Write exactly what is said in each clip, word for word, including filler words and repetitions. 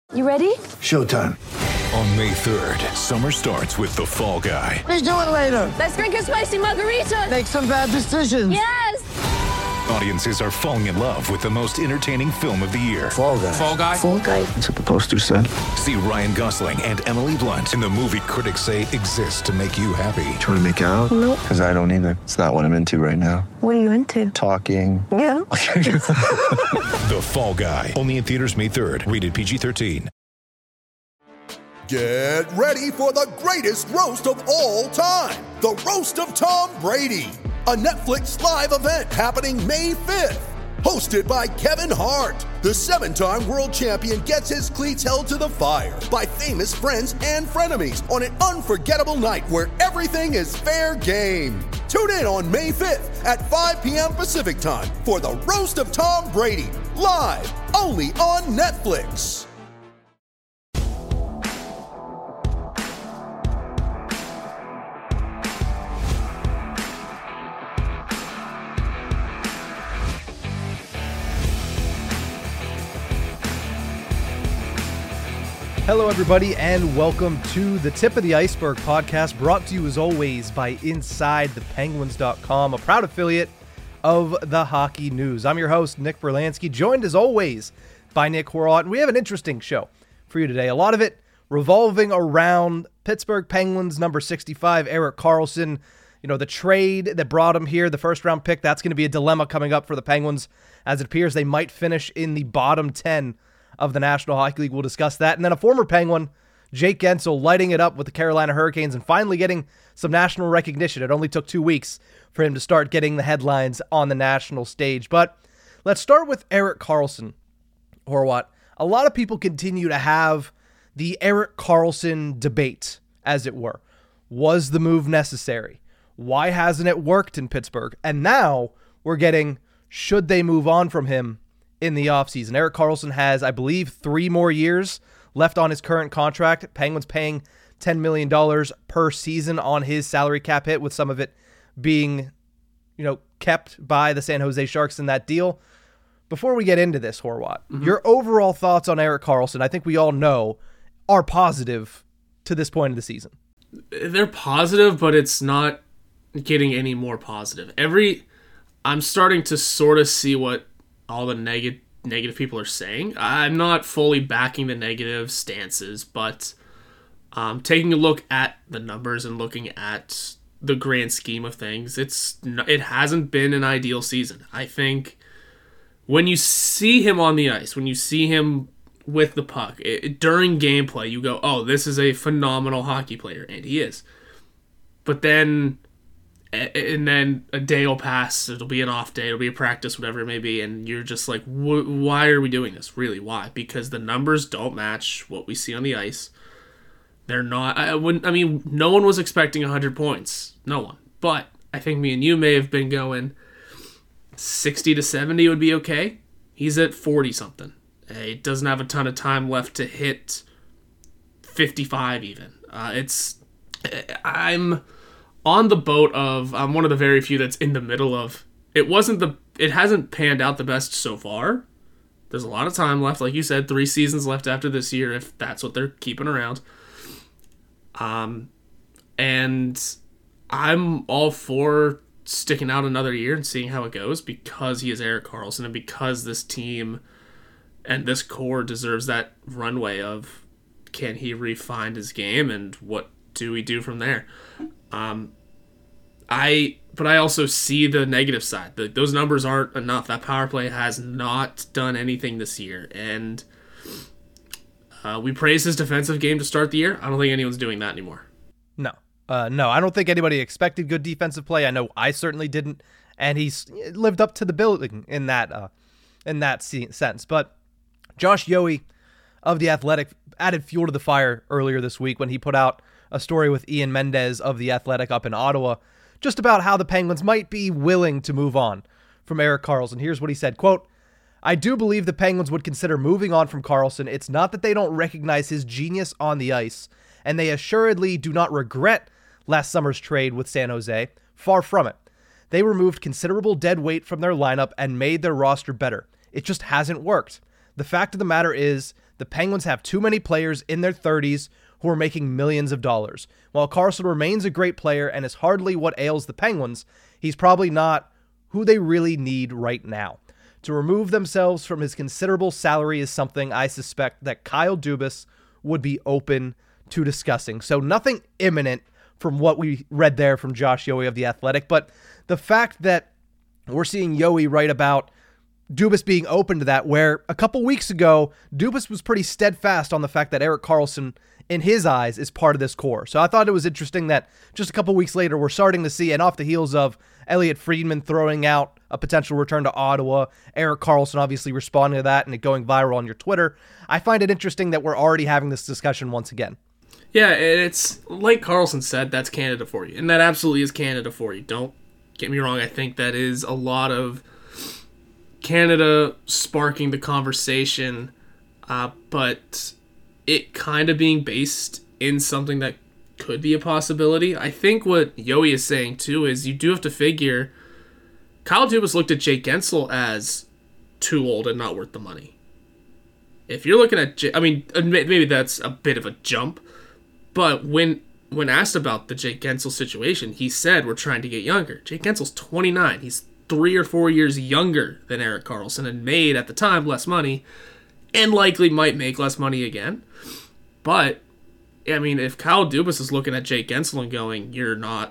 You ready? Showtime. On May third, summer starts with The Fall Guy. Let's do it later. Let's drink a spicy margarita. Make some bad decisions. Yes! Audiences are falling in love with the most entertaining film of the year. Fall Guy. Fall Guy? Fall Guy. That's what the poster said. See Ryan Gosling and Emily Blunt in the movie critics say exists to make you happy. Trying to make it out? Nope. Because I don't either. It's not what I'm into right now. What are you into? Talking. Yeah. The Fall Guy. Only in theaters May third. Rated P G thirteen. Get ready for the greatest roast of all time. The Roast of Tom Brady. A Netflix live event happening May fifth. Hosted by Kevin Hart. The seven-time world champion gets his cleats held to the fire by famous friends and frenemies on an unforgettable night where everything is fair game. Tune in on May fifth at five p.m. Pacific time for the Roast of Tom Brady. Live only on Netflix. Hello, everybody, and welcome to the Tip of the Iceberg podcast, brought to you as always by Inside The Penguins dot com, a proud affiliate of the Hockey News. I'm your host, Nick Berlansky, joined as always by Nick Horwat, and we have an interesting show for you today. A lot of it revolving around Pittsburgh Penguins number sixty-five, Erik Karlsson. You know, the trade that brought him here, the first round pick, that's going to be a dilemma coming up for the Penguins, as it appears they might finish in the bottom ten of the National Hockey League. We'll discuss that. And then a former Penguin, Jake Guentzel, lighting it up with the Carolina Hurricanes and finally getting some national recognition. It only took two weeks for him to start getting the headlines on the national stage. But let's start with Erik Karlsson, Horwat. A lot of people continue to have the Erik Karlsson debate, as it were. Was the move necessary? Why hasn't it worked in Pittsburgh? And now we're getting, should they move on from him in the offseason? Erik Karlsson has, I believe, three more years left on his current contract. Penguins paying ten million dollars per season on his salary cap hit, with some of it being, you know, kept by the San Jose Sharks in that deal. Before we get into this, Horwat, mm-hmm. your overall thoughts on Erik Karlsson, I think we all know, are positive to this point of the season. They're positive, but it's not getting any more positive. Every, I'm starting to sort of see what all the negative negative people are saying. I'm not fully backing the negative stances, but um, taking a look at the numbers and looking at the grand scheme of things, it's it hasn't been an ideal season. I think when you see him on the ice, when you see him with the puck, it, during gameplay, you go, oh, this is a phenomenal hockey player, and he is. But then And then a day will pass, it'll be an off day, it'll be a practice, whatever it may be, and you're just like, why are we doing this? Really, why? Because the numbers don't match what we see on the ice. They're not, I wouldn't, I mean, no one was expecting one hundred points. No one. But I think me and you may have been going sixty to seventy would be okay. He's at forty-something. He doesn't have a ton of time left to hit fifty-five even. Uh, it's, I'm on the boat of, I'm one of the very few that's in the middle of, it wasn't the, it hasn't panned out the best so far. There's a lot of time left. Like you said, three seasons left after this year, if that's what they're keeping around. Um, and I'm all for sticking out another year and seeing how it goes, because he is Erik Karlsson and because this team and this core deserves that runway of, can he refine his game and what do we do from there? Um, I, but I also see the negative side. The, those numbers aren't enough. That power play has not done anything this year, and uh, we praised his defensive game to start the year. I don't think anyone's doing that anymore. No, uh, no, I don't think anybody expected good defensive play. I know I certainly didn't, and he's lived up to the billing in that uh, in that sense. But Josh Yohe of The Athletic added fuel to the fire earlier this week when he put out a story with Ian Mendez of The Athletic up in Ottawa, just about how the Penguins might be willing to move on from Erik Karlsson. Here's what he said, quote, "I do believe the Penguins would consider moving on from Karlsson. It's not that they don't recognize his genius on the ice, and they assuredly do not regret last summer's trade with San Jose. Far from it. They removed considerable dead weight from their lineup and made their roster better. It just hasn't worked. The fact of the matter is The Penguins have too many players in their thirties who are making millions of dollars. While Karlsson remains a great player and is hardly what ails the Penguins, he's probably not who they really need right now. To remove themselves from his considerable salary is something I suspect that Kyle Dubas would be open to discussing. So nothing imminent from what we read there from Josh Yohe of The Athletic, but the fact that we're seeing Yohe write about Dubas being open to that, where a couple weeks ago, Dubas was pretty steadfast on the fact that Erik Karlsson, in his eyes, is part of this core. So I thought it was interesting that just a couple weeks later, we're starting to see, and off the heels of Elliot Friedman throwing out a potential return to Ottawa, Erik Karlsson obviously responding to that and it going viral on your Twitter, I find it interesting that we're already having this discussion once again. Yeah, it's like Karlsson said, that's Canada for you. And that absolutely is Canada for you. Don't get me wrong, I think that is a lot of Canada sparking the conversation, uh, but it kind of being based in something that could be a possibility. I think what Yohe is saying too is you do have to figure Kyle Dubas looked at Jake Gensel as too old and not worth the money. If you're looking at, J- I mean, maybe that's a bit of a jump, but when when asked about the Jake Gensel situation, he said we're trying to get younger. Jake Gensel's twenty-nine. He's three or four years younger than Erik Karlsson and made, at the time, less money and likely might make less money again. But, I mean, if Kyle Dubas is looking at Jake Gensel and going, you're not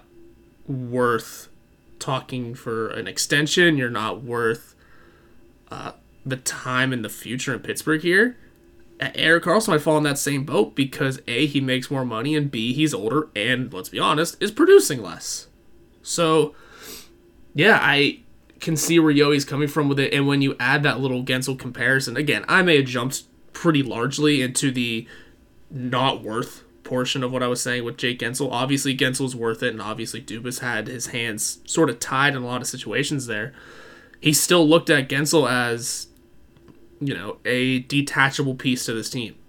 worth talking for an extension, you're not worth uh, the time in the future in Pittsburgh here, Erik Karlsson might fall in that same boat because A, he makes more money, and B, he's older and, let's be honest, is producing less. So, yeah, I can see where Yohe's coming from with it, and when you add that little Gensel comparison, again, I may have jumped pretty largely into the not worth portion of what I was saying with Jake Gensel. Obviously, Gensel's worth it, and obviously Dubas had his hands sort of tied in a lot of situations there. He still looked at Gensel as, you know, a detachable piece to this team.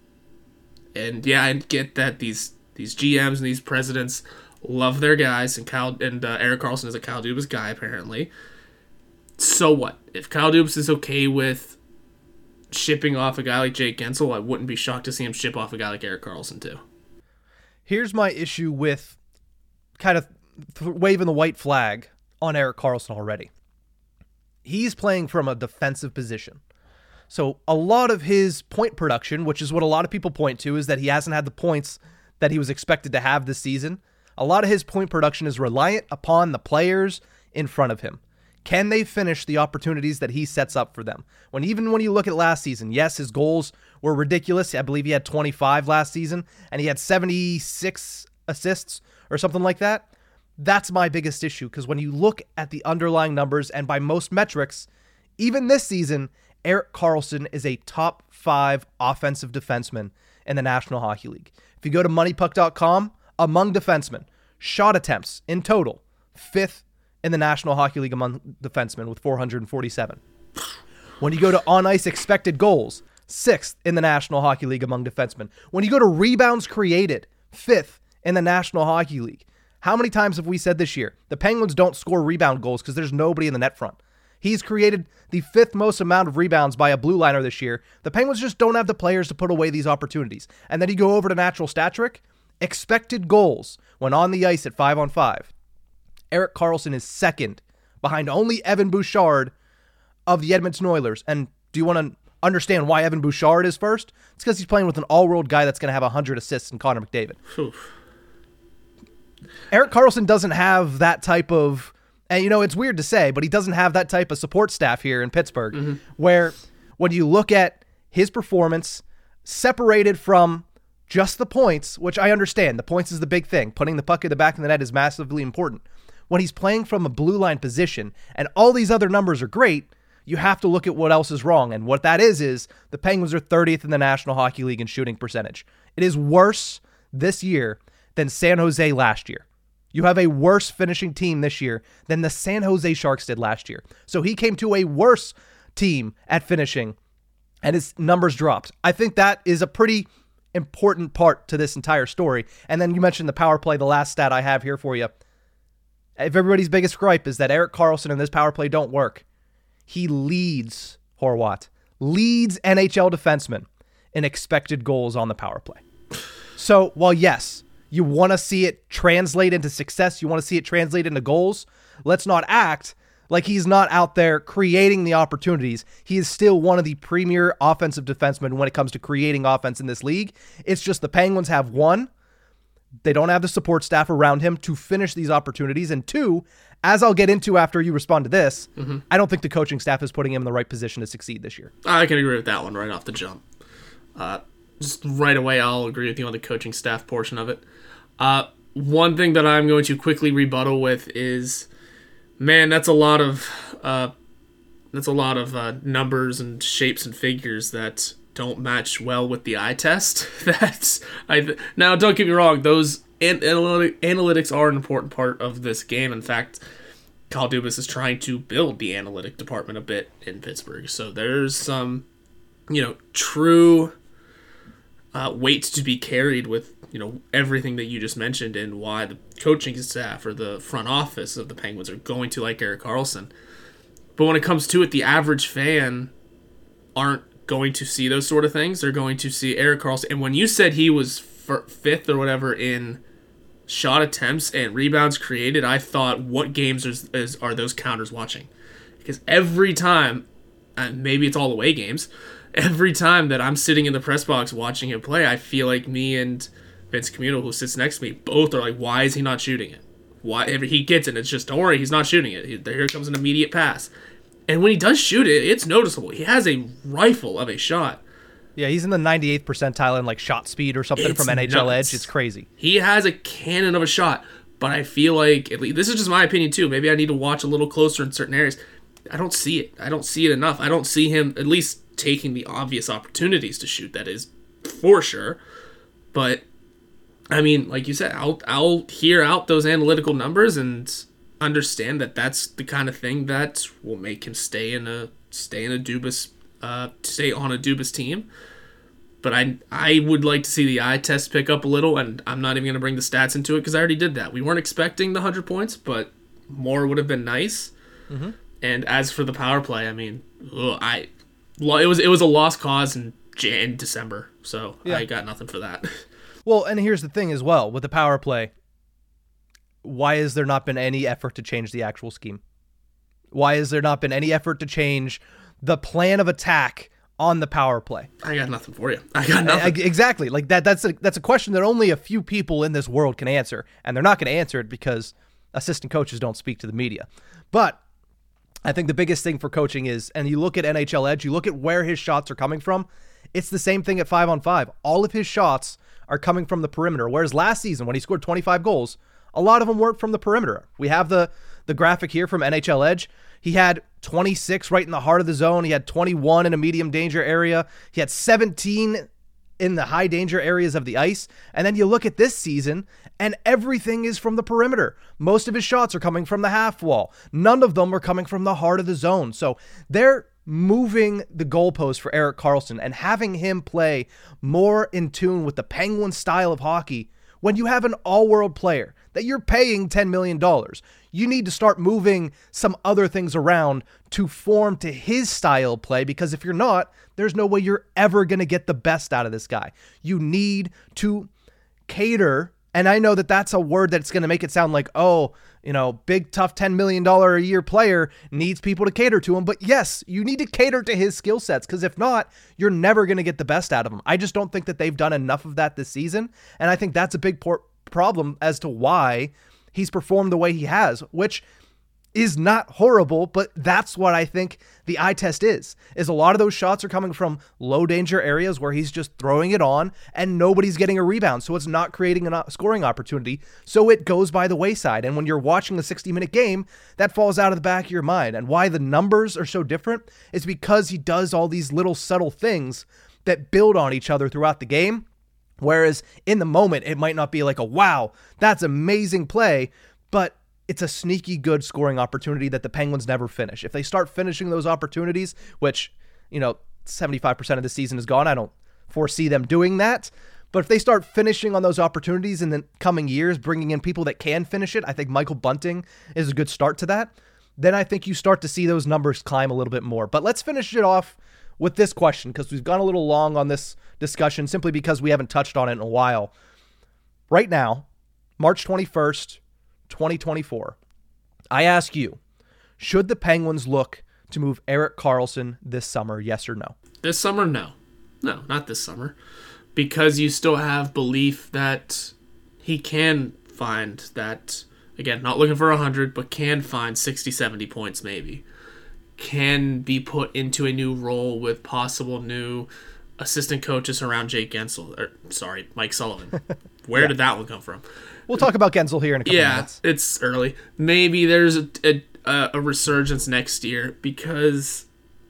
And yeah, I get that these these G Ms and these presidents love their guys, and Kyle and uh, Erik Karlsson is a Kyle Dubas guy, apparently. So what? If Kyle Dubas is okay with shipping off a guy like Jake Gensel, I wouldn't be shocked to see him ship off a guy like Erik Karlsson too. Here's my issue with kind of th- waving the white flag on Erik Karlsson already. He's playing from a defensive position. So a lot of his point production, which is what a lot of people point to, is that he hasn't had the points that he was expected to have this season. A lot of his point production is reliant upon the players in front of him. Can they finish the opportunities that he sets up for them? When even when you look at last season, yes, his goals were ridiculous. I believe he had twenty-five last season, and he had seventy-six assists or something like that. That's my biggest issue, because when you look at the underlying numbers, and by most metrics, even this season, Erik Karlsson is a top five offensive defenseman in the National Hockey League. If you go to money puck dot com, among defensemen, shot attempts in total, fifth in the National Hockey League among defensemen with four hundred forty-seven. When you go to on-ice expected goals, sixth in the National Hockey League among defensemen. When you go to rebounds created, fifth in the National Hockey League. How many times have we said this year, the Penguins don't score rebound goals because there's nobody in the net front? He's created the fifth most amount of rebounds by a blue liner this year. The Penguins just don't have the players to put away these opportunities. And then you go over to natural stat trick, expected goals when on the ice at five on five. Erik Karlsson is second behind only Evan Bouchard of the Edmonton Oilers. And do you want to understand why Evan Bouchard is first? It's because he's playing with an all-world guy that's going to have one hundred assists in Connor McDavid. Oof. Erik Karlsson doesn't have that type of, and you know, it's weird to say, but he doesn't have that type of support staff here in Pittsburgh, mm-hmm. where when you look at his performance separated from just the points, which I understand, the points is the big thing. Putting the puck in the back of the net is massively important. When he's playing from a blue line position and all these other numbers are great, you have to look at what else is wrong. And what that is, is the Penguins are thirtieth in the National Hockey League in shooting percentage. It is worse this year than San Jose last year. You have a worse finishing team this year than the San Jose Sharks did last year. So he came to a worse team at finishing and his numbers dropped. I think that is a pretty important part to this entire story. And then you mentioned the power play, the last stat I have here for you. If everybody's biggest gripe is that Erik Karlsson and this power play don't work, he leads, Horwat, leads N H L defensemen in expected goals on the power play. So while yes, you want to see it translate into success, you want to see it translate into goals, let's not act like he's not out there creating the opportunities. He is still one of the premier offensive defensemen when it comes to creating offense in this league. It's just the Penguins have one, they don't have the support staff around him to finish these opportunities. And two, as I'll get into after you respond to this, mm-hmm. I don't think the coaching staff is putting him in the right position to succeed this year. I can agree with that one right off the jump. Uh, just right away, I'll agree with you on the coaching staff portion of it. Uh, one thing that I'm going to quickly rebuttal with is, man, that's a lot of uh, that's a lot of uh, numbers and shapes and figures that don't match well with the eye test. That's I now don't get me wrong; those an- analytic, analytics are an important part of this game. In fact, Kyle Dubas is trying to build the analytic department a bit in Pittsburgh. So there's some, you know, true uh, weight to be carried with, you know, everything that you just mentioned and why the coaching staff or the front office of the Penguins are going to like Erik Karlsson. But when it comes to it, the average fan aren't going to see those sort of things. They're going to see Erik Karlsson. And when you said he was f- fifth or whatever in shot attempts and rebounds created, I thought, what games is, is, are those counters watching? Because every time, and maybe it's all away games, every time that I'm sitting in the press box watching him play, I feel like me and Vince Communal, who sits next to me, both are like, why is he not shooting it? Why? If he gets it, it's just, don't worry, he's not shooting it. Here comes an immediate pass. And when he does shoot it, it's noticeable. He has a rifle of a shot. Yeah, he's in the ninety-eighth percentile in like shot speed or something It's from N H L nuts. Edge. It's crazy. He has a cannon of a shot, but I feel like, at least, this is just my opinion too, maybe I need to watch a little closer in certain areas. I don't see it. I don't see it enough. I don't see him at least taking the obvious opportunities to shoot, that is for sure. But, I mean, like you said, I'll, I'll hear out those analytical numbers and understand that that's the kind of thing that will make him stay in a stay in a Dubas uh stay on a Dubas team. But I I would like to see the eye test pick up a little, and I'm not even going to bring the stats into it because I already did that. We weren't expecting the one hundred points, but more would have been nice. Mm-hmm. And as for the power play, I mean, ugh, I it was it was a lost cause in, in December, so yeah. I got nothing for that. Well, and here's the thing as well with the power play. Why has there not been any effort to change the actual scheme? Why has there not been any effort to change the plan of attack on the power play? I got nothing for you. I got nothing. I, exactly. Like that. That's a that's a question that only a few people in this world can answer, and they're not going to answer it because assistant coaches don't speak to the media. But I think the biggest thing for coaching is, and you look at N H L Edge, you look at where his shots are coming from. It's the same thing at five on five. All of his shots are coming from the perimeter. Whereas last season, when he scored twenty-five goals, a lot of them weren't from the perimeter. We have the the graphic here from N H L Edge. He had twenty-six right in the heart of the zone. He had twenty-one in a medium danger area. He had seventeen in the high danger areas of the ice. And then you look at this season, and everything is from the perimeter. Most of his shots are coming from the half wall. None of them are coming from the heart of the zone. So they're moving the goalpost for Erik Karlsson and having him play more in tune with the Penguin style of hockey. When you have an all-world player that you're paying ten million dollars, you need to start moving some other things around to form to his style of play, because if you're not, there's no way you're ever going to get the best out of this guy. You need to cater, and I know that that's a word that's going to make it sound like, oh, you know, big, tough ten million dollars a year player needs people to cater to him. But yes, you need to cater to his skill sets, because if not, you're never going to get the best out of him. I just don't think that they've done enough of that this season, and I think that's a big por- problem as to why he's performed the way he has, which is not horrible, but that's what I think the eye test is, is a lot of those shots are coming from low danger areas where he's just throwing it on and nobody's getting a rebound. So it's not creating a scoring opportunity. So it goes by the wayside. And when you're watching a sixty minute game, that falls out of the back of your mind. And why the numbers are so different is because he does all these little subtle things that build on each other throughout the game. Whereas in the moment, it might not be like a, wow, that's amazing play, but it's a sneaky good scoring opportunity that the Penguins never finish. If they start finishing those opportunities, which, you know, seventy-five percent of the season is gone, I don't foresee them doing that. But if they start finishing on those opportunities in the coming years, bringing in people that can finish it, I think Michael Bunting is a good start to that. Then I think you start to see those numbers climb a little bit more. But let's finish it off with this question, because we've gone a little long on this discussion simply because we haven't touched on it in a while. Right now, March twenty-first, twenty twenty-four, I ask you, should the Penguins look to move Erik Karlsson this summer, yes or no? This summer, no. No, not this summer. Because you still have belief that he can find that, again, not looking for one hundred, but can find sixty, seventy points maybe. Can be put into a new role with possible new assistant coaches around Jake Gensel. Or, sorry, Mike Sullivan. Where yeah. did that one come from? We'll talk about Gensel here in a couple yeah, minutes. Yeah, it's early. Maybe there's a, a, a resurgence next year because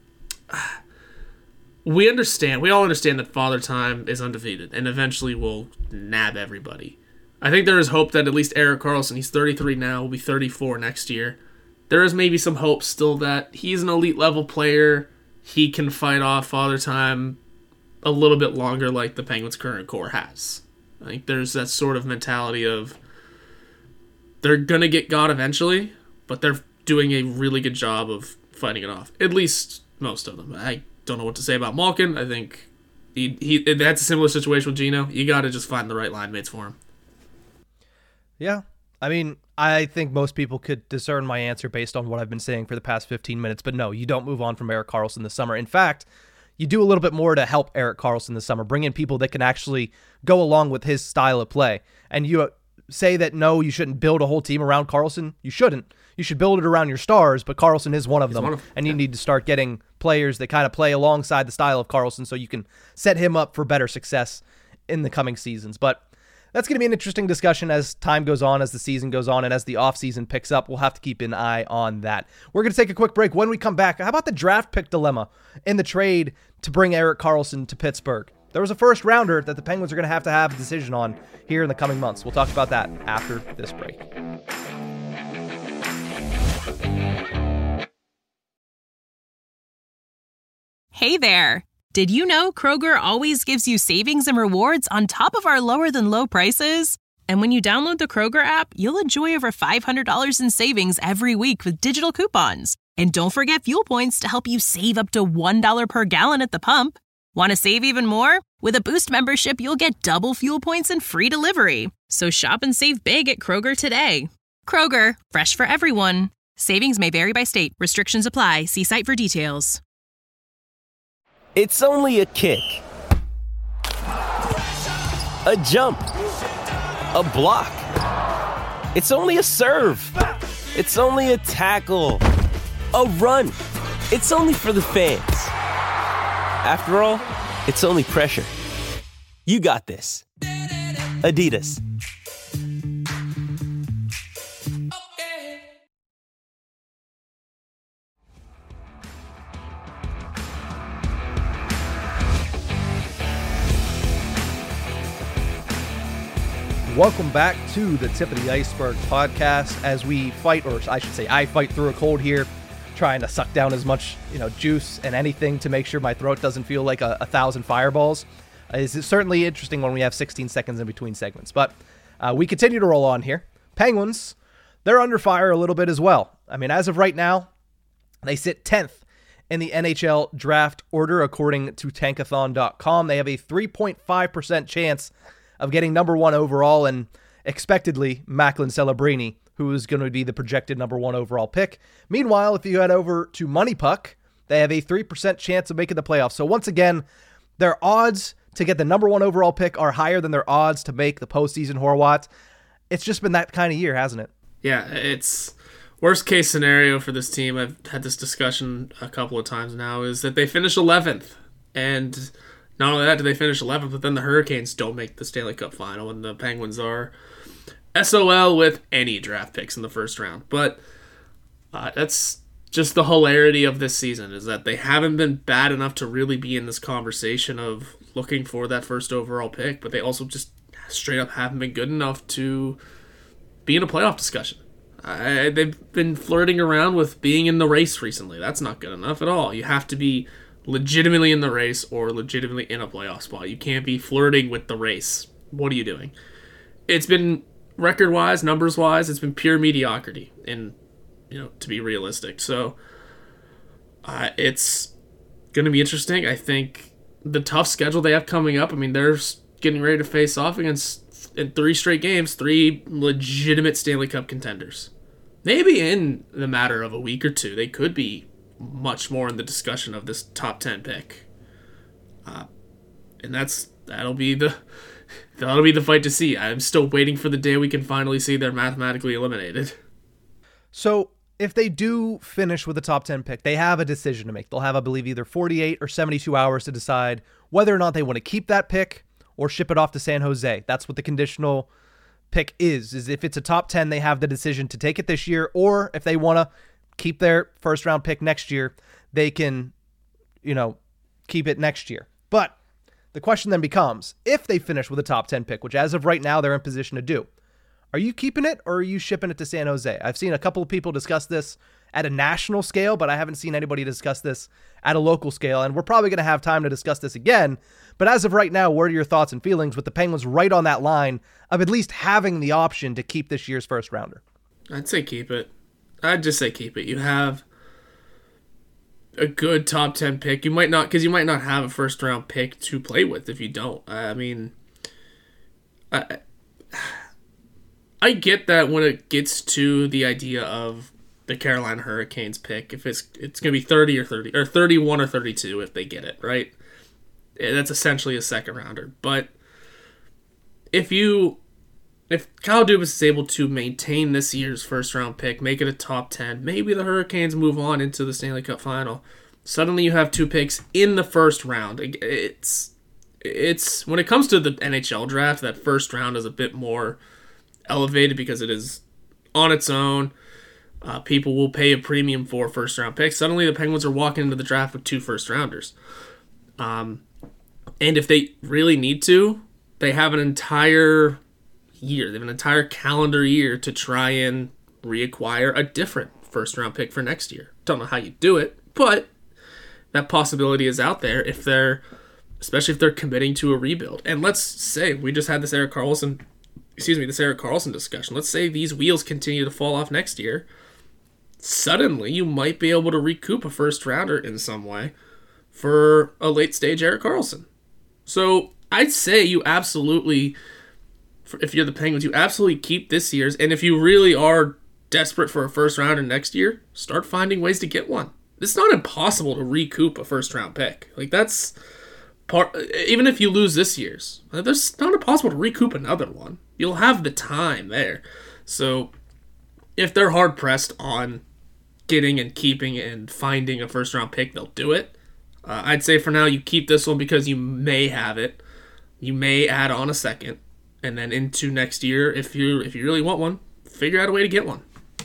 we understand, we all understand that Father Time is undefeated and eventually will nab everybody. I think there is hope that at least Erik Karlsson, he's thirty-three now, will be thirty-four next year. There is maybe some hope still that he's an elite level player. He can fight off Father Time a little bit longer like the Penguins' current core has. I think there's that sort of mentality of they're going to get God eventually, but they're doing a really good job of fighting it off. At least most of them. I don't know what to say about Malkin. I think he, he that's a similar situation with Gino. You got to just find the right line mates for him. Yeah. I mean, I think most people could discern my answer based on what I've been saying for the past fifteen minutes, but no, you don't move on from Erik Karlsson this summer. In fact, you do a little bit more to help Erik Karlsson this summer, bring in people that can actually go along with his style of play. And you say that, no, you shouldn't build a whole team around Karlsson. You shouldn't. You should build it around your stars, but Karlsson is one of them. One of, and you yeah. need to start getting players that kind of play alongside the style of Karlsson so you can set him up for better success in the coming seasons. But that's going to be an interesting discussion as time goes on, as the season goes on, and as the offseason picks up. We'll have to keep an eye on that. We're going to take a quick break. When we come back, how about the draft pick dilemma in the trade to bring Erik Karlsson to Pittsburgh? There was a first rounder that the Penguins are going to have to have a decision on here in the coming months. We'll talk about that after this break. Hey there. Did you know Kroger always gives you savings and rewards on top of our lower than low prices? And when you download the Kroger app, you'll enjoy over five hundred dollars in savings every week with digital coupons. And don't forget fuel points to help you save up to one dollar per gallon at the pump. Want to save even more? With a Boost membership, you'll get double fuel points and free delivery. So shop and save big at Kroger today. Kroger, fresh for everyone. Savings may vary by state. Restrictions apply. See site for details. It's only a kick, a jump, a block. It's only a serve. It's only a tackle, a run. It's only for the fans. After all, it's only pressure. You got this. Adidas. Welcome back to the Tip of the Iceberg podcast as we fight, or I should say I fight through a cold here, trying to suck down as much, you know, juice and anything to make sure my throat doesn't feel like a, a thousand fireballs. Uh, it's certainly interesting when we have sixteen seconds in between segments, but uh, we continue to roll on here. Penguins, they're under fire a little bit as well. I mean, as of right now, they sit tenth in the N H L draft order, according to tankathon dot com. They have a three point five percent chance of getting number one overall, and expectedly Macklin Celebrini, who is going to be the projected number one overall pick. Meanwhile, if you head over to Money Puck, they have a three percent chance of making the playoffs. So once again, their odds to get the number one overall pick are higher than their odds to make the postseason, Horwat. It's just been that kind of year, hasn't it? Yeah, it's worst case scenario for this team. I've had this discussion a couple of times now, is that they finish eleventh, and not only that do they finish eleventh, but then the Hurricanes don't make the Stanley Cup final, and the Penguins are S O L with any draft picks in the first round. But uh, that's just the hilarity of this season, is that they haven't been bad enough to really be in this conversation of looking for that first overall pick, but they also just straight up haven't been good enough to be in a playoff discussion. I, they've been flirting around with being in the race recently. That's not good enough at all. You have to be legitimately in the race or legitimately in a playoff spot. You can't be flirting with the race. What are you doing? It's been record-wise, numbers-wise, it's been pure mediocrity, and, you know, to be realistic. So uh, it's going to be interesting. I think the tough schedule they have coming up, I mean, they're getting ready to face off against, in three straight games, three legitimate Stanley Cup contenders. Maybe in the matter of a week or two, they could be much more in the discussion of this top ten pick. Uh, and that's that'll be the that'll be the fight to see. I'm still waiting for the day we can finally see they're mathematically eliminated. So if they do finish with a top ten pick, they have a decision to make. They'll have, I believe, either forty-eight or seventy-two hours to decide whether or not they want to keep that pick or ship it off to San Jose. That's what the conditional pick is, is if it's a top ten, they have the decision to take it this year, or if they want to keep their first round pick next year, they can, you know, keep it next year. But the question then becomes, if they finish with a top ten pick, which as of right now they're in position to do, are you keeping it or are you shipping it to San Jose? I've seen a couple of people discuss this at a national scale, but I haven't seen anybody discuss this at a local scale, and we're probably going to have time to discuss this again. But as of right now, what are your thoughts and feelings with the Penguins right on that line of at least having the option to keep this year's first rounder? I'd say keep it. I'd just say keep it. You have a good top ten pick. You might not, because you might not have a first round pick to play with if you don't. I mean, I, I get that when it gets to the idea of the Carolina Hurricanes pick, if it's it's gonna be thirty or thirty or thirty-one or thirty-two if they get it right, that's essentially a second rounder. But if you if Kyle Dubas is able to maintain this year's first round pick, make it a top ten, maybe the Hurricanes move on into the Stanley Cup final. Suddenly you have two picks in the first round. It's it's when it comes to the N H L draft, that first round is a bit more elevated because it is on its own. Uh, people will pay a premium for first round picks. Suddenly the Penguins are walking into the draft with two first rounders. Um, and if they really need to, they have an entire year. They have an entire calendar year to try and reacquire a different first round pick for next year. Don't know how you do it, but that possibility is out there if they're, especially if they're committing to a rebuild. And let's say we just had this Erik Karlsson, excuse me, this Erik Karlsson discussion. Let's say these wheels continue to fall off next year. Suddenly you might be able to recoup a first rounder in some way for a late stage Erik Karlsson. So I'd say you absolutely, if you're the Penguins, you absolutely keep this year's. And if you really are desperate for a first rounder next year, start finding ways to get one. It's not impossible to recoup a first round pick. Like that's part, even if you lose this year's, it's not impossible to recoup another one. You'll have the time there. So if they're hard pressed on getting and keeping and finding a first round pick, they'll do it. Uh, I'd say for now you keep this one because you may have it. You may add on a second, and then into next year, if you if you really want one, figure out a way to get one.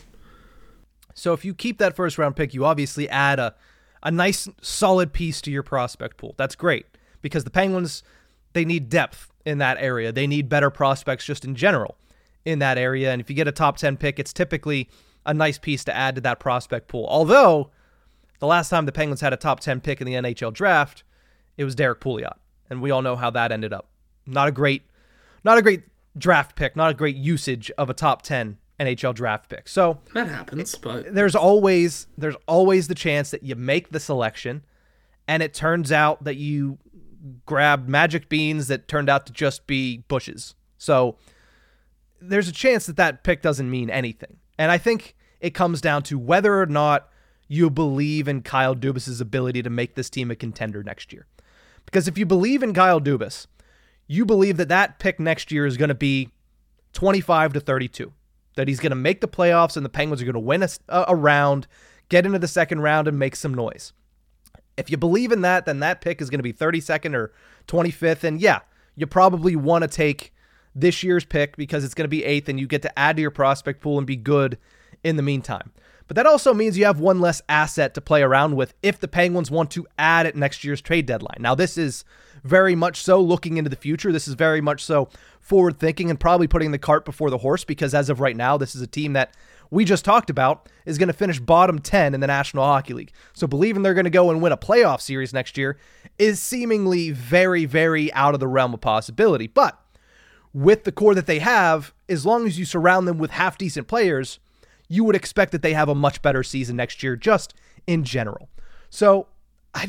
So if you keep that first round pick, you obviously add a a nice solid piece to your prospect pool. That's great because the Penguins, they need depth in that area. They need better prospects just in general in that area. And if you get a top ten pick, it's typically a nice piece to add to that prospect pool. Although the last time the Penguins had a top ten pick in the N H L draft, it was Derek Pouliot. And we all know how that ended up. Not a great, not a great draft pick, not a great usage of a top ten N H L draft pick. So that happens, but there's always there's always the chance that you make the selection and it turns out that you grabbed magic beans that turned out to just be bushes. So there's a chance that that pick doesn't mean anything. And I think it comes down to whether or not you believe in Kyle Dubas' ability to make this team a contender next year. Because if you believe in Kyle Dubas, you believe that that pick next year is going to be twenty-five to thirty-two. That he's going to make the playoffs and the Penguins are going to win a, a round, get into the second round, and make some noise. If you believe in that, then that pick is going to be thirty-second or twenty-fifth. And yeah, you probably want to take this year's pick because it's going to be eighth and you get to add to your prospect pool and be good in the meantime. But that also means you have one less asset to play around with if the Penguins want to add at next year's trade deadline. Now, this is very much so looking into the future. This is very much so forward thinking and probably putting the cart before the horse because as of right now, this is a team that we just talked about is going to finish bottom ten in the National Hockey League. So believing they're going to go and win a playoff series next year is seemingly very, very out of the realm of possibility. But with the core that they have, as long as you surround them with half-decent players, you would expect that they have a much better season next year just in general. So I just,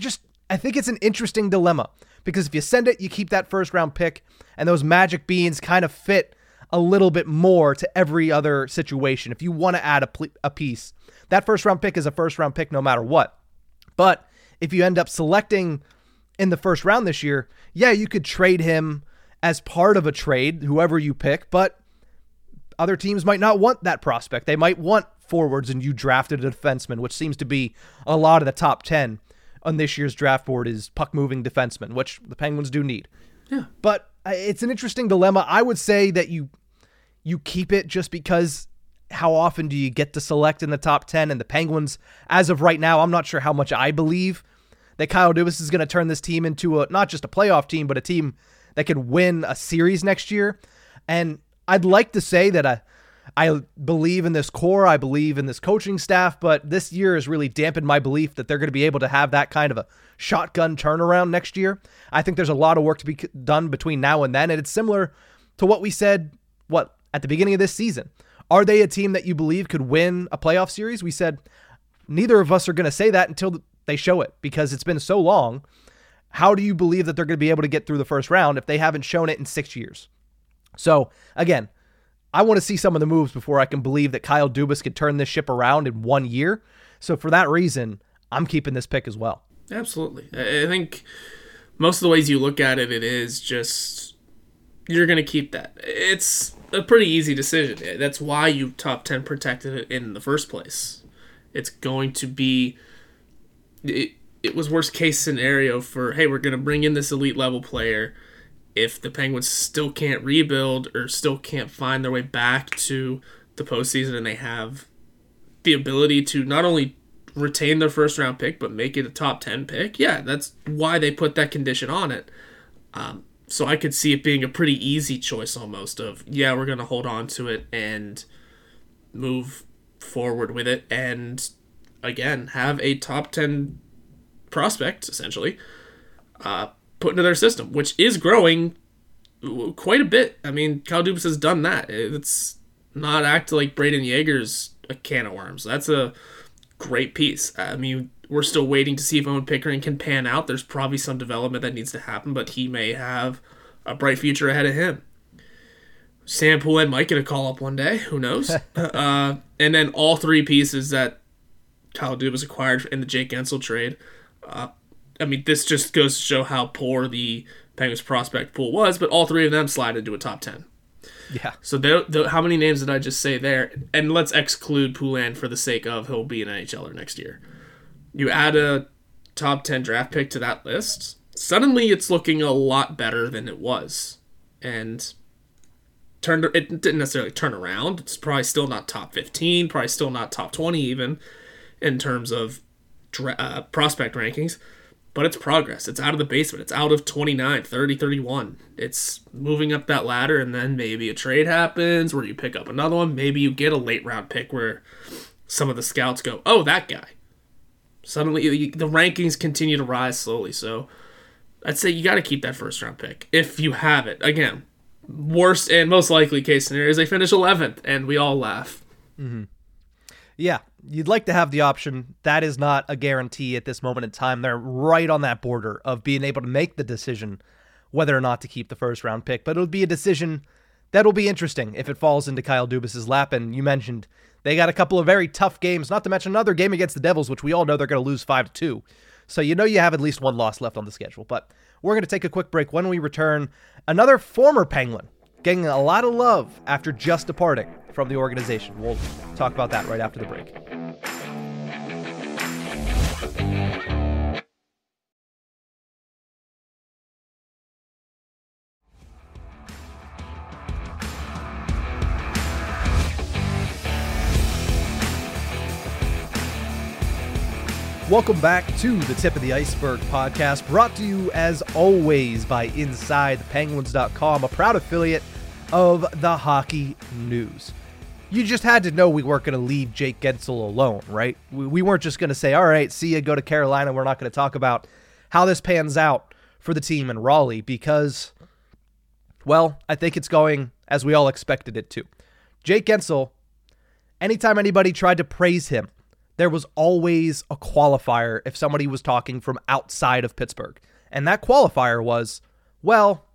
I think it's an interesting dilemma because if you send it, you keep that first round pick, and those magic beans kind of fit a little bit more to every other situation. If you want to add a, pl- a piece, that first round pick is a first round pick no matter what. But if you end up selecting in the first round this year, yeah, you could trade him as part of a trade, whoever you pick, but other teams might not want that prospect. They might want forwards, and you drafted a defenseman, which seems to be a lot of the top ten on this year's draft board is puck-moving defensemen, which the Penguins do need. Yeah. But it's an interesting dilemma. I would say that you you keep it just because how often do you get to select in the top ten? And the Penguins, as of right now, I'm not sure how much I believe that Kyle Dubas is going to turn this team into a not just a playoff team, but a team that can win a series next year. And I'd like to say that I, I believe in this core, I believe in this coaching staff, but this year has really dampened my belief that they're going to be able to have that kind of a shotgun turnaround next year. I think there's a lot of work to be done between now and then, and it's similar to what we said, what, at the beginning of this season. Are they a team that you believe could win a playoff series? We said neither of us are going to say that until they show it, because it's been so long. How do you believe that they're going to be able to get through the first round if they haven't shown it in six years? So, again, I want to see some of the moves before I can believe that Kyle Dubas could turn this ship around in one year. So, for that reason, I'm keeping this pick as well. Absolutely. I think most of the ways you look at it, it is just you're going to keep that. It's a pretty easy decision. That's why you top ten protected it in the first place. It's going to be... It, it was worst case scenario for, hey, we're going to bring in this elite level player. If the Penguins still can't rebuild or still can't find their way back to the postseason and they have the ability to not only retain their first round pick but make it a top ten pick, yeah, that's why they put that condition on it. Um, so I could see it being a pretty easy choice almost of, yeah, we're going to hold on to it and move forward with it and, again, have a top ten prospect, essentially, uh, put into their system, which is growing quite a bit. I mean, Kyle Dubas has done that. It's not act like Braden Yeager's a can of worms. That's a great piece. I mean, we're still waiting to see if Owen Pickering can pan out. There's probably some development that needs to happen, but he may have a bright future ahead of him. Sam Poulin might get a call up one day. Who knows? uh, and then all three pieces that Kyle Dubas acquired in the Jake Guentzel trade. Uh, I mean, this just goes to show how poor the Penguins prospect pool was, but all three of them slide into a top ten. Yeah. So they, they, how many names did I just say there? And let's exclude Poulin for the sake of he'll be an N H L er next year. You add a top ten draft pick to that list, suddenly it's looking a lot better than it was. And turned it didn't necessarily turn around. It's probably still not top fifteen, probably still not top twenty even in terms of uh, prospect rankings. But it's progress. It's out of the basement. It's out of twenty-nine, thirty, thirty-one. It's moving up that ladder, and then maybe a trade happens where you pick up another one. Maybe you get a late round pick where some of the scouts go, oh, that guy. Suddenly, the rankings continue to rise slowly. So I'd say you got to keep that first round pick if you have it. Again, worst and most likely case scenario is they finish eleventh, and we all laugh. Mm-hmm. Yeah, you'd like to have the option. That is not a guarantee at this moment in time. They're right on that border of being able to make the decision whether or not to keep the first round pick. But it'll be a decision that'll be interesting if it falls into Kyle Dubas' lap. And you mentioned they got a couple of very tough games, not to mention another game against the Devils, which we all know they're going to lose five to two. So you know you have at least one loss left on the schedule. But we're going to take a quick break. When we return, another former Penguin getting a lot of love after just departing from the organization. We'll talk about that right after the break. Welcome back to the Tip of the Iceberg podcast, brought to you as always by Inside The Penguins dot com, a proud affiliate of the Hockey News. You just had to know we weren't going to leave Jake Guentzel alone, right? We, we weren't just going to say, all right, see ya, go to Carolina. We're not going to talk about how this pans out for the team in Raleigh because, well, I think it's going as we all expected it to. Jake Guentzel, anytime anybody tried to praise him there was always a qualifier if somebody was talking from outside of Pittsburgh. And that qualifier was, well,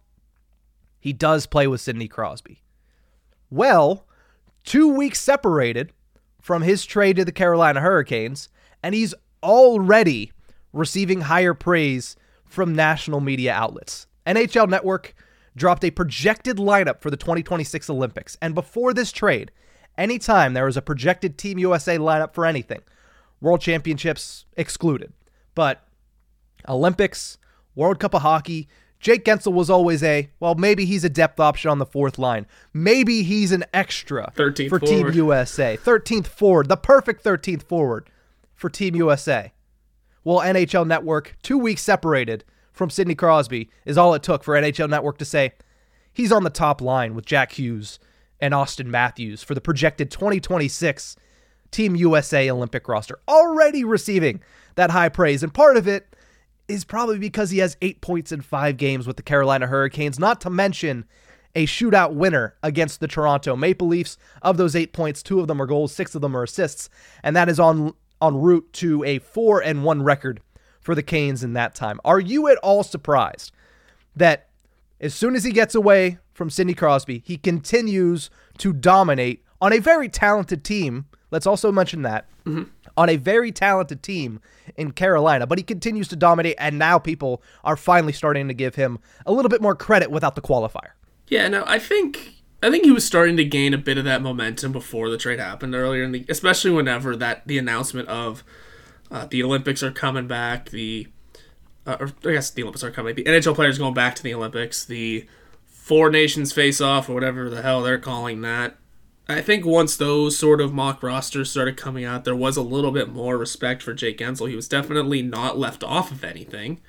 he does play with Sidney Crosby. Well, two weeks separated from his trade to the Carolina Hurricanes, and he's already receiving higher praise from national media outlets. N H L Network dropped a projected lineup for the twenty twenty-six Olympics, and before this trade, anytime there was a projected Team U S A lineup for anything, World Championships excluded, but Olympics, World Cup of Hockey, Jake Guentzel was always a, well, maybe he's a depth option on the fourth line. Maybe he's an extra thirteenth for forward. Team U S A. thirteenth forward, the perfect thirteenth forward for Team U S A. Well, N H L Network, two weeks separated from Sidney Crosby, is all it took for N H L Network to say he's on the top line with Jack Hughes and Austin Matthews for the projected twenty twenty-six Team U S A Olympic roster. Already receiving that high praise, and part of it is probably because he has eight points in five games with the Carolina Hurricanes, not to mention a shootout winner against the Toronto Maple Leafs. Of those eight points, two of them are goals, six of them are assists, and that is on en route to a four and one record for the Canes in that time. Are you at all surprised that as soon as he gets away from Sidney Crosby, he continues to dominate on a very talented team? Let's also mention that. Mm-hmm. On a very talented team in Carolina, but he continues to dominate, and now people are finally starting to give him a little bit more credit without the qualifier. Yeah, no, I think I think he was starting to gain a bit of that momentum before the trade happened earlier in the, especially whenever that the announcement of uh, the Olympics are coming back, the uh, or I guess the Olympics are coming, the N H L players going back to the Olympics, the Four Nations face-off or whatever the hell they're calling that. I think once those sort of mock rosters started coming out, there was a little bit more respect for Jake Guentzel. He was definitely not left off of anything.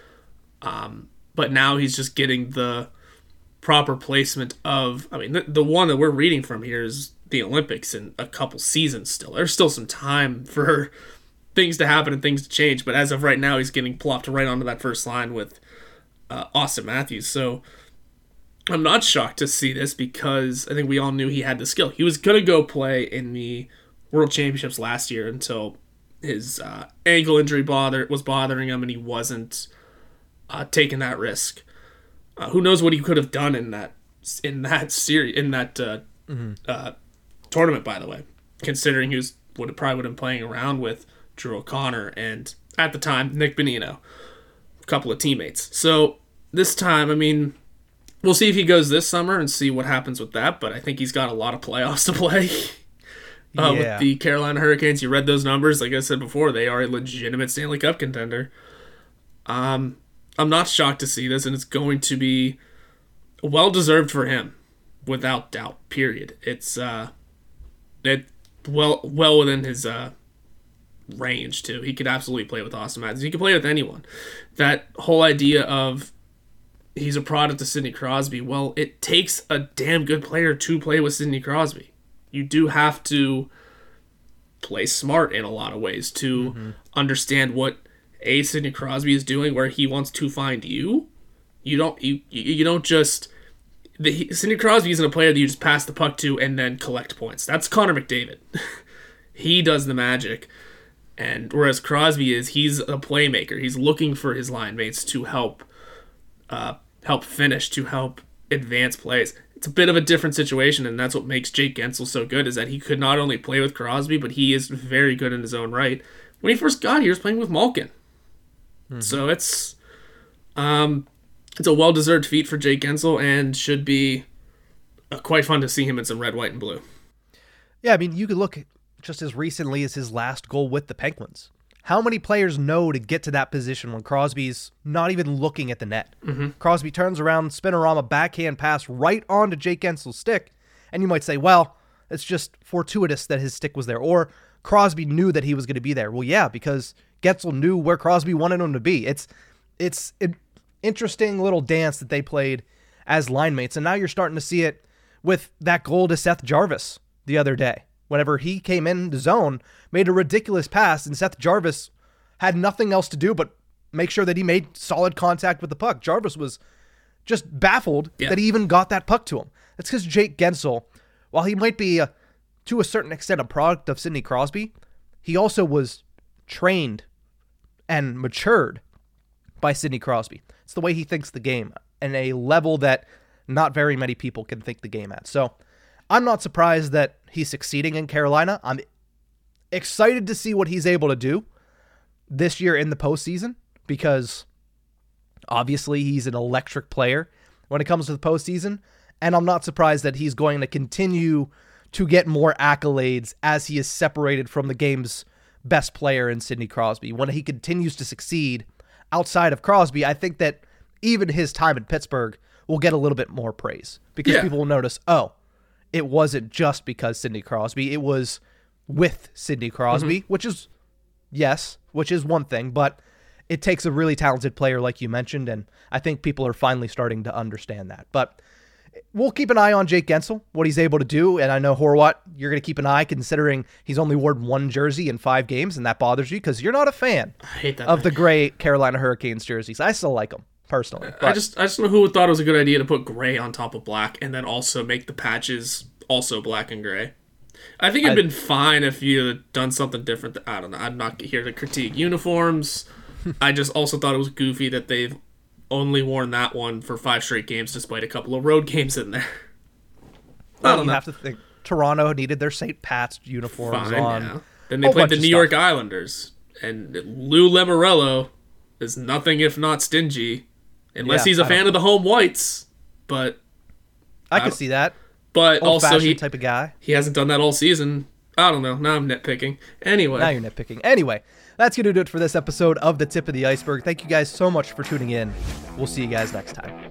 Um, but now he's just getting the proper placement of, I mean, the, the one that we're reading from here is the Olympics in a couple seasons still. There's still some time for things to happen and things to change, but as of right now, he's getting plopped right onto that first line with uh, Austin Matthews. So I'm not shocked to see this because I think we all knew he had the skill. He was going to go play in the World Championships last year until his uh, ankle injury bother was bothering him and he wasn't uh, taking that risk. Uh, who knows what he could have done in that in that series in that uh, mm-hmm. uh, tournament? By the way, considering he was would have probably would have been playing around with Drew O'Connor and at the time Nick Bonino, a couple of teammates. So this time, I mean, we'll see if he goes this summer and see what happens with that, but I think he's got a lot of playoffs to play. uh, yeah. With the Carolina Hurricanes, you read those numbers. Like I said before, they are a legitimate Stanley Cup contender. Um, I'm not shocked to see this, and it's going to be well-deserved for him, without doubt, period. It's uh, it well well within his uh, range, too. He could absolutely play with Austin Matthews. He could play with anyone. That whole idea of he's a product of Sidney Crosby. Well, it takes a damn good player to play with Sidney Crosby. You do have to play smart in a lot of ways to mm-hmm. understand what A, Sidney Crosby is doing, where he wants to find you. You don't you you don't just the Sidney Crosby isn't a player that you just pass the puck to and then collect points. That's Connor McDavid. He does the magic. And whereas Crosby is, he's a playmaker. He's looking for his line mates to help Uh, help finish, to help advance plays. It's a bit of a different situation, and that's what makes Jake Guentzel so good, is that he could not only play with Crosby, but he is very good in his own right. When he first got here, he was playing with Malkin. Mm-hmm. So it's um, it's a well-deserved feat for Jake Guentzel, and should be uh, quite fun to see him in some red, white, and blue. Yeah, I mean, you could look just as recently as his last goal with the Penguins. How many players know to get to that position when Crosby's not even looking at the net? Mm-hmm. Crosby turns around, spinorama, backhand pass right onto Jake Guentzel's stick, and you might say, well, it's just fortuitous that his stick was there, or Crosby knew that he was going to be there. Well, yeah, because Guentzel knew where Crosby wanted him to be. It's it's an interesting little dance that they played as line mates, and now you're starting to see it with that goal to Seth Jarvis the other day. Whenever he came in the zone, made a ridiculous pass, and Seth Jarvis had nothing else to do but make sure that he made solid contact with the puck. Jarvis was just baffled yeah. that he even got that puck to him. That's because Jake Guentzel, while he might be, a, to a certain extent, a product of Sidney Crosby, he also was trained and matured by Sidney Crosby. It's the way he thinks the game and a level that not very many people can think the game at. So I'm not surprised that he's succeeding in Carolina. I'm excited to see what he's able to do this year in the postseason, because obviously he's an electric player when it comes to the postseason, and I'm not surprised that he's going to continue to get more accolades as he is separated from the game's best player in Sidney Crosby. When he continues to succeed outside of Crosby, I think that even his time in Pittsburgh will get a little bit more praise, because Yeah. people will notice, oh, it wasn't just because Sidney Crosby, it was with Sidney Crosby, Mm-hmm. which is, yes, which is one thing, but it takes a really talented player like you mentioned, and I think people are finally starting to understand that. But we'll keep an eye on Jake Gensel, what he's able to do, and I know, Horwat, you're going to keep an eye considering he's only worn one jersey in five games, and that bothers you because you're not a fan I hate that. of thing. the gray Carolina Hurricanes jerseys. I still like them, personally. I But just I just don't know who thought it was a good idea to put gray on top of black and then also make the patches also black and gray. I think it'd I- been fine if you had done something different. I don't know. I'm not here to critique uniforms. I just also thought it was goofy that they've only worn that one for five straight games despite a couple of road games in there. I well, don't you know. have to think Toronto needed their Saint Pat's uniforms Fine, on. yeah. Then they Whole played bunch the of New stuff. York Islanders, and Lou Lamoriello is nothing if not stingy, unless Yeah, he's a I fan don't- of the home whites. But I I could don't- see that. but also Old-fashioned he type of guy. he hasn't done that all season. I don't know. Now I'm nitpicking. Anyway, Now you're nitpicking. Anyway, that's going to do it for this episode of The Tip of the Iceberg. Thank you guys so much for tuning in. We'll see you guys next time.